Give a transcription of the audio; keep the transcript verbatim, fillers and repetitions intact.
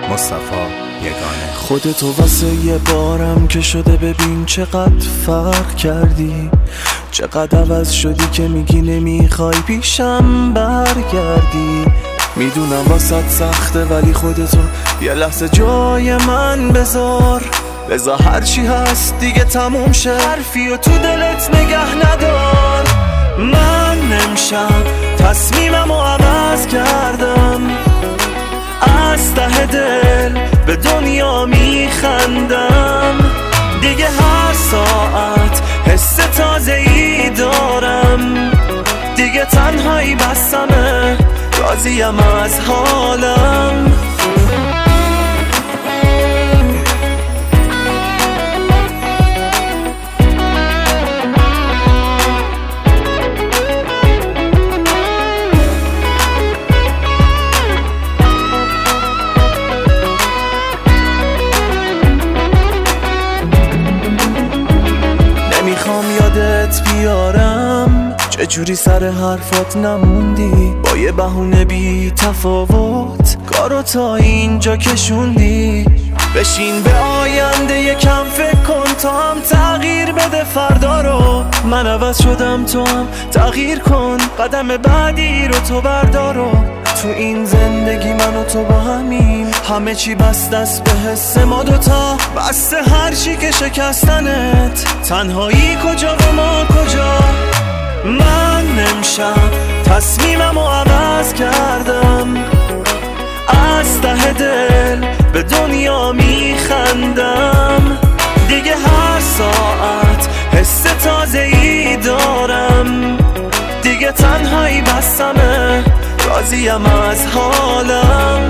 مصطفی یگانه. خودتو واسه یه بارم که شده ببین چقدر فرق کردی، چقدر عوض شدی که میگی نمیخوای پیشم برگردی. میدونم واسط سخته ولی خودتو یه لحظه جای من بذار، بذار هرچی هست دیگه تموم شه، حرفی و تو دلت نگه ندار. من امشب تصمیممو عوض کردم، از ته دل به دنیا میخندم. دیگه هر ساعت حس تازه‌ای دارم، دیگه تنهایی بسمه، راضیم از حالم. نمیخوام یادت بیارم چجوری سر حرفات نموندی، با یه بهونه بی تفاوت کارو تا اینجا کشوندی. بشین به آینده یکم فکر کن، تا هم تغییر بده فردا رو. من عوض شدم تو هم تغییر کن، قدم بعدی رو تو بردارو. تو این زندگی من و تو با همین، همه چی بست دست به حس ما دوتا، بسته هر چی که شکستنت، تنهایی کجا و ما کجا. من امشب تصمیممو عوض کردم، از ته دل به دنیا میخندم. دیگه هر ساعت حس تازه‌ای دارم، دیگه تنهایی بسمه، راضیم از حالم.